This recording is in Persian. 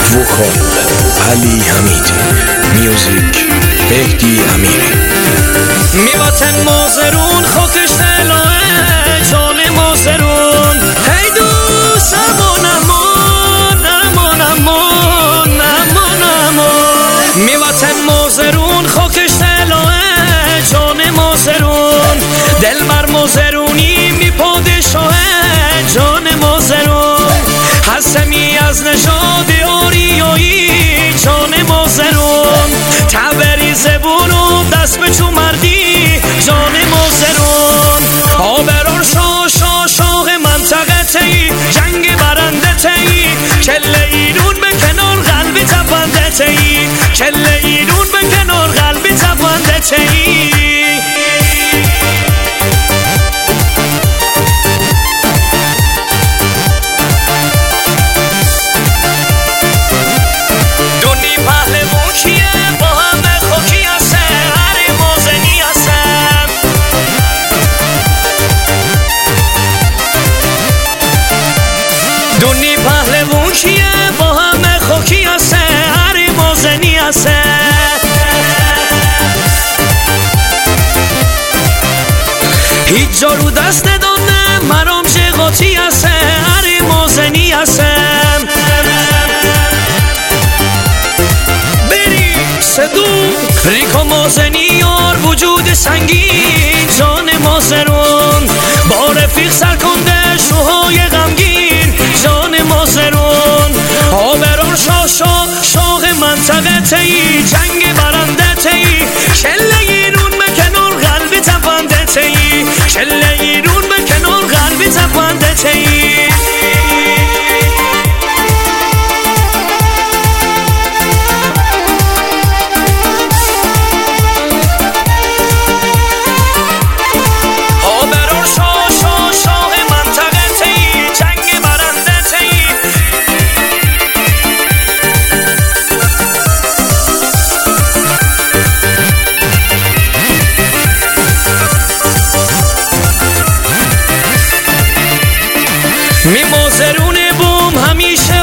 وکال علی حمیدی، میوزیک مهدی امیری. میواتن مازرون خاکش دلاه جان مازرون، هی دوست امان امان امان امان امان امان. میواتن مازرون خاکش دلاه جان مازرون، دل بر مازرونی می پادشاه جان مازرون. هستمی از نژاد آریایی جان مازرون، تبری زبون و دست به چو مردی جان مازرون. آبران شاه منطقه تی، جنگ برنده تی، کل ایرون به کنار قلبی تپنده تی، کل ایرون به کنار قلبی تپنده تی. دونی پهلوون کیه با همه خوکی هسته، هر موزنی هسته. هیچ جا رو دست ندانه مرام شقاطی هسته، هر موزنی هسته. بری صدو ریکا موزنی یار وجود سنگین جان مازرون، با رفیق سرکنده شوهای غمگین جان مازرون. آبران شاه منطقه تی، جنگ برنده تی، کل ایرون به کنار قلبی تپنده تی، کل ایرون به کنار قلبی تپنده تی. می مازرون بوم همیشه